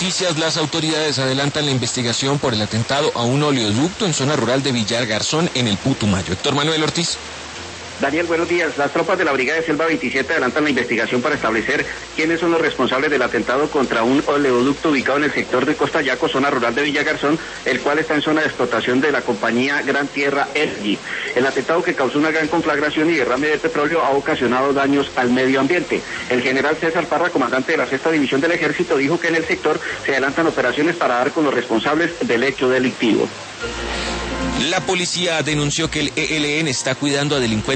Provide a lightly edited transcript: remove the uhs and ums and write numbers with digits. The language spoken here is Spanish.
noticias, las autoridades adelantan la investigación por el atentado a un oleoducto en zona rural de Villar Garzón, en el Putumayo. Héctor Manuel Ortiz. Daniel, buenos días. Las tropas de la Brigada de Selva 27 adelantan la investigación para establecer quiénes son los responsables del atentado contra un oleoducto ubicado en el sector de Costa Yaco, zona rural de Villa Garzón, el cual está en zona de explotación de la compañía Gran Tierra Energy. El atentado, que causó una gran conflagración y derrame de petróleo, ha ocasionado daños al medio ambiente. El general César Parra, comandante de la 6ª División del Ejército, dijo que en el sector se adelantan operaciones para dar con los responsables del hecho delictivo. La policía denunció que el ELN está cuidando a delincuentes